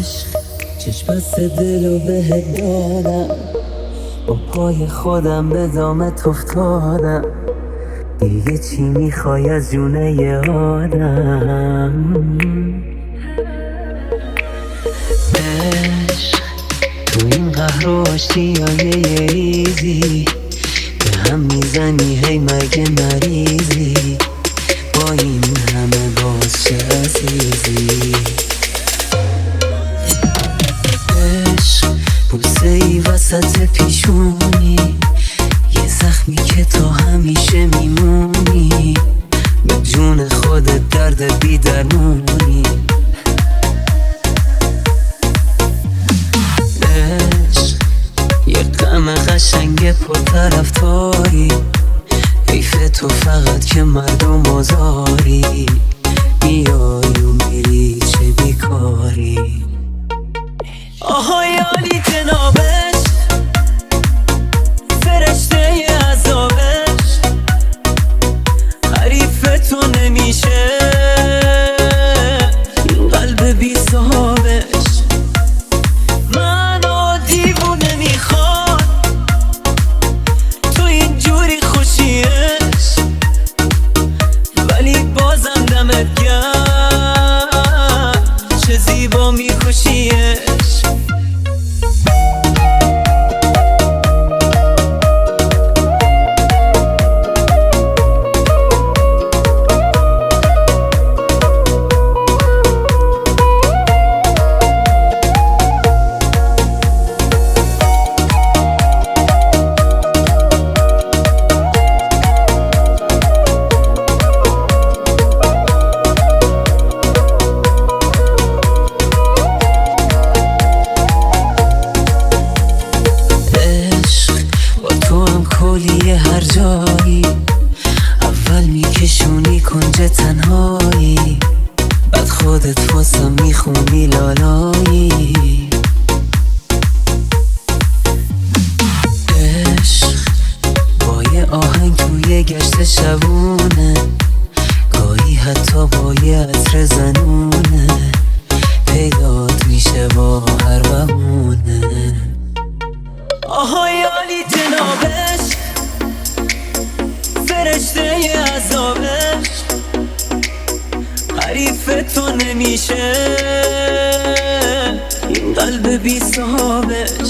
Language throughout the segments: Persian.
عشق چشم بست دلو بهت دادم، با پای خودم به دامت افتادم. دیگه چی میخوای از جونه یه آدم؟ عشق تو این قهر و آشتیای یه ایزی به هم میزنی هی مگه مریضی؟ با این همه باز چه عزیزی؟ عشق بوسه ای وسط پیشونی، یه زخمی که تا همیشه میمونی، به جون خودت درد بی درمونی. عشق یه غم قشنگ پرطرفداری، حیف تو فقط که مردم آزاری، میای و میری چه بیکاری. آهای عالی جنابش، فرشته عذابش، حریف تو نمیشه این قلب بی صاحبش. منو دیوونه میخواد تو اینجوری خوشیش، ولی بازم دمت گرم چه زیبا میکشیش. کلیه هر جایی اول میکشونی کنج تنهایی، بعد خودت واسم میخونی لالایی. عشق با یه آهنگ توی گشت شبونه، گاهی حتی با یه عطر زنونه، پیدات میشه با هر بهونه. آهای عالی جنابش، فرشته عذابش، حریف تو نمیشه این قلب بی صاحبش.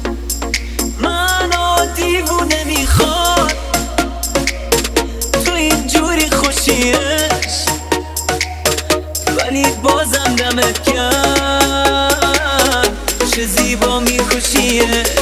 منو دیوونه میخواد تو اینجوری خوشیش، ولی بازم دمت گرم چه زیبا میکشیش.